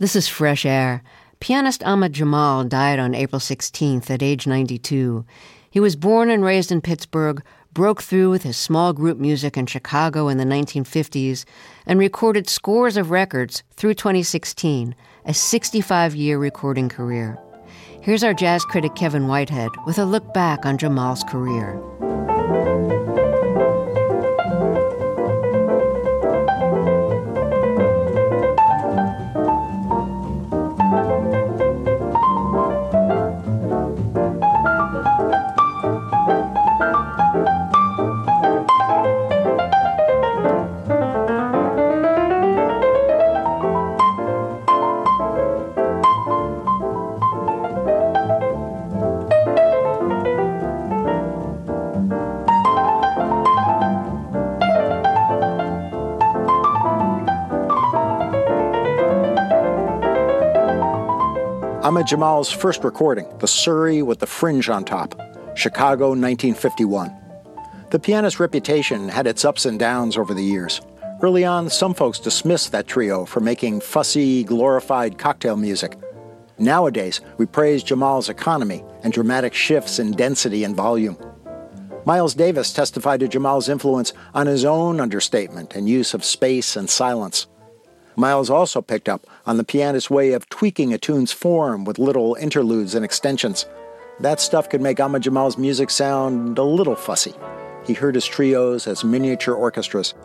This is Fresh Air. Pianist Ahmad Jamal died on April 16th at age 92. He was born and raised in Pittsburgh, broke through with his small group music in Chicago in the 1950s, and recorded scores of records through 2016, a 65-year recording career. Here's our jazz critic Kevin Whitehead with a look back on Jamal's career. Ahmad Jamal's first recording, The Surrey with the Fringe on Top, Chicago, 1951. The pianist's reputation had its ups and downs over the years. Early on, some folks dismissed that trio for making fussy, glorified cocktail music. Nowadays, we praise Jamal's economy and dramatic shifts in density and volume. Miles Davis testified to Jamal's influence on his own understatement and use of space and silence. Miles also picked up on the pianist's way of tweaking a tune's form with little interludes and extensions. That stuff could make Ahmad Jamal's music sound a little fussy. He heard his trios as miniature orchestras.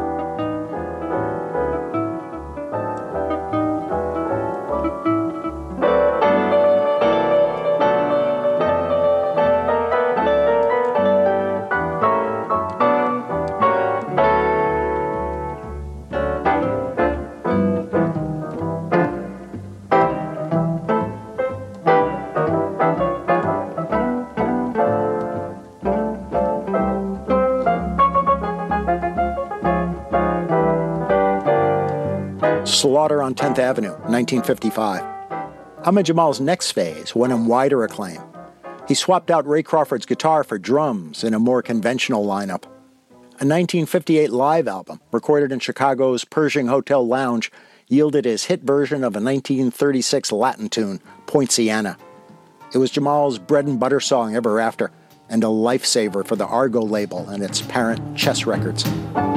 Slaughter on 10th Avenue, 1955. Ahmad Jamal's next phase won him wider acclaim. He swapped out Ray Crawford's guitar for drums in a more conventional lineup. A 1958 live album, recorded in Chicago's Pershing Hotel Lounge, yielded his hit version of a 1936 Latin tune, Poinciana. It was Jamal's bread and butter song ever after, and a lifesaver for the Argo label and its parent Chess Records.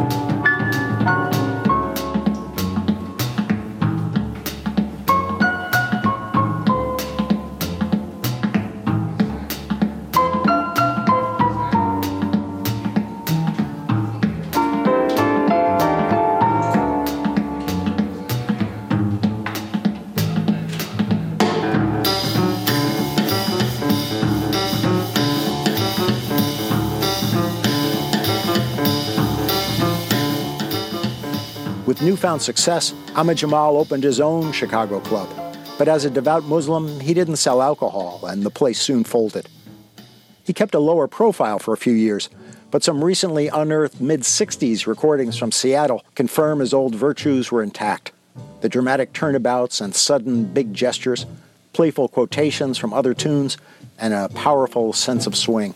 With newfound success, Ahmad Jamal opened his own Chicago club. But as a devout Muslim, he didn't sell alcohol, and the place soon folded. He kept a lower profile for a few years, but some recently unearthed mid-60s recordings from Seattle confirm his old virtues were intact. The dramatic turnabouts and sudden big gestures, playful quotations from other tunes, and a powerful sense of swing.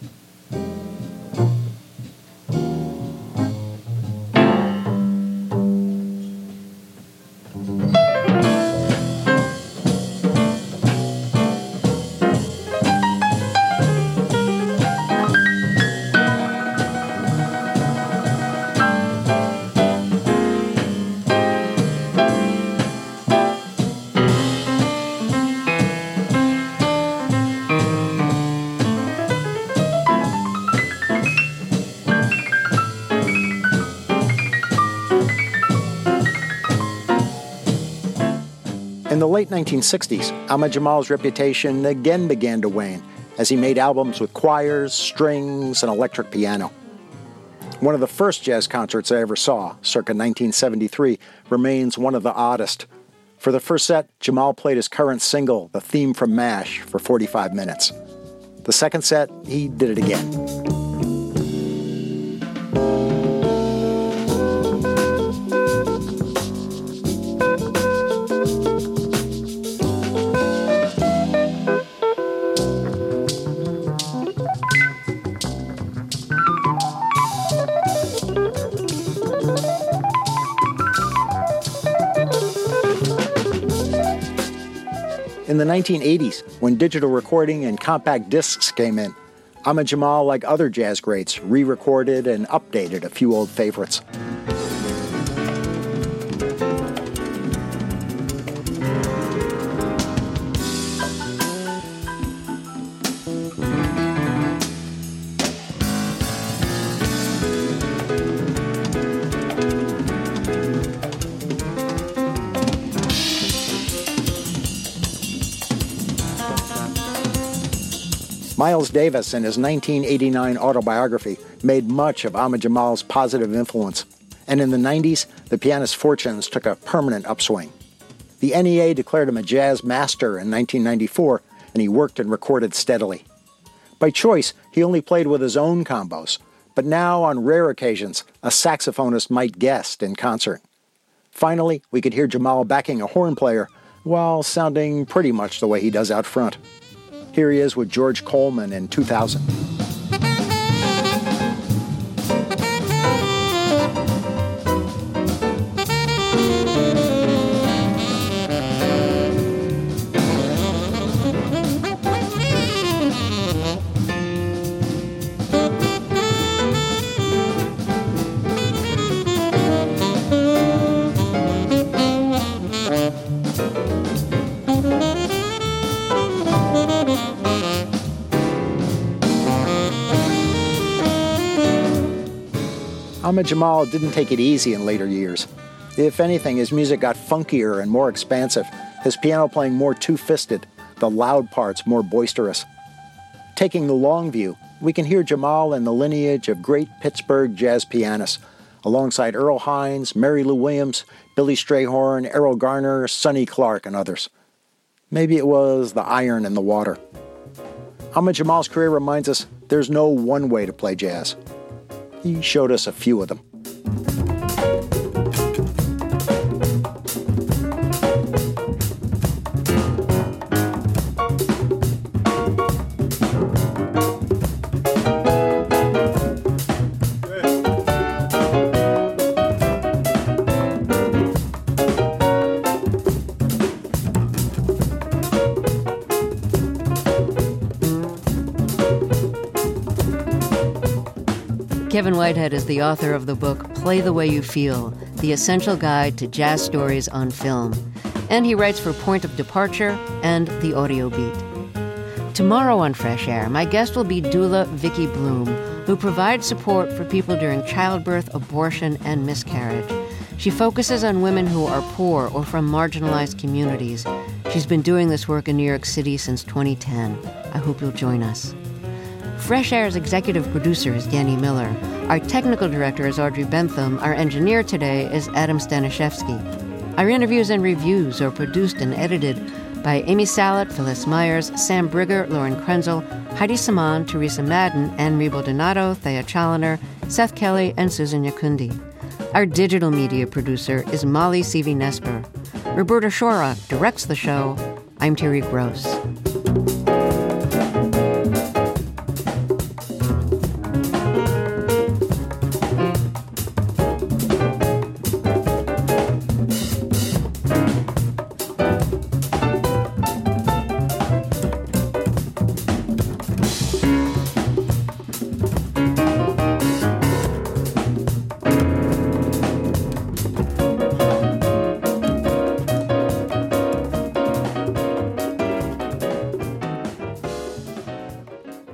In the late 1960s, Ahmad Jamal's reputation again began to wane as he made albums with choirs, strings, and electric piano. One of the first jazz concerts I ever saw, circa 1973, remains one of the oddest. For the first set, Jamal played his current single, the theme from MASH, for 45 minutes. The second set, he did it again. In the 1980s, when digital recording and compact discs came in, Ahmad Jamal, like other jazz greats, re-recorded and updated a few old favorites. Miles Davis, in his 1989 autobiography, made much of Ahmad Jamal's positive influence, and in the 90s, the pianist's fortunes took a permanent upswing. The NEA declared him a jazz master in 1994, and he worked and recorded steadily. By choice, he only played with his own combos, but now, on rare occasions, a saxophonist might guest in concert. Finally, we could hear Jamal backing a horn player while sounding pretty much the way he does out front. Here he is with George Coleman in 2000. Ahmad Jamal didn't take it easy in later years. If anything, his music got funkier and more expansive, his piano playing more two-fisted, the loud parts more boisterous. Taking the long view, we can hear Jamal in the lineage of great Pittsburgh jazz pianists, alongside Earl Hines, Mary Lou Williams, Billy Strayhorn, Errol Garner, Sonny Clark, and others. Maybe it was the iron in the water. Ahmad Jamal's career reminds us there's no one way to play jazz. He showed us a few of them. Kevin Whitehead is the author of the book Play the Way You Feel, The Essential Guide to Jazz Stories on Film. And he writes for Point of Departure and The Audio Beat. Tomorrow on Fresh Air, my guest will be doula Vicky Bloom, who provides support for people during childbirth, abortion, and miscarriage. She focuses on women who are poor or from marginalized communities. She's been doing this work in New York City since 2010. I hope you'll join us. Fresh Air's executive producer is Danny Miller. Our technical director is Audrey Bentham. Our engineer today is Adam Stanishevsky. Our interviews and reviews are produced and edited by Amy Salat, Phyllis Myers, Sam Brigger, Lauren Krenzel, Heidi Saman, Teresa Madden, Anne Donato, Thea Chaloner, Seth Kelly, and Susan Yakundi. Our digital media producer is Molly Seavey-Nesper. Roberta Shorrock directs the show. I'm Terry Gross.